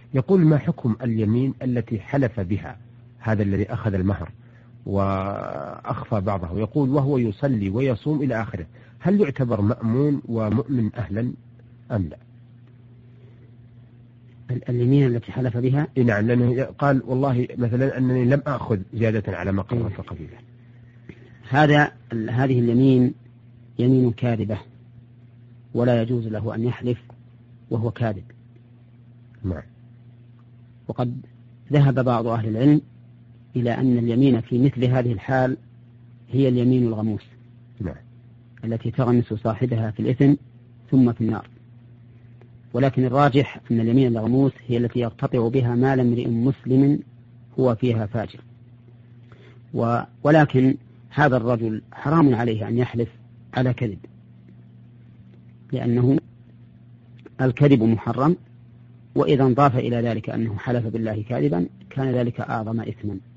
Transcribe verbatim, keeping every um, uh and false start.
يقول: ما حكم اليمين التي حلف بها هذا الذي أخذ المهر وأخفى بعضه؟ يقول: وهو يصلي ويصوم إلى آخره، هل يعتبر مأمون ومؤمن أهلا أم لا؟ اليمين التي حلف بها، نعم، لأنه قال: والله مثلا أنني لم أخذ زيادة على ما قررت القبيلة. هذا هذه اليمين يمين كاذبة، ولا يجوز له أن يحلف وهو كاذب. نعم. وقد ذهب بعض أهل العلم إلى أن اليمين في مثل هذه الحال هي اليمين الغموس. نعم. التي تغمس صاحبها في الإثم ثم في النار. ولكن الراجح أن اليمين الغموس هي التي يقتطع بها مال امرئ مسلم هو فيها فاجر. ولكن هذا الرجل حرام عليه أن يحلف على كذب، لأنه الكذب محرم، وإذا انضاف إلى ذلك أنه حلف بالله كاذبا كان ذلك أعظم إثما.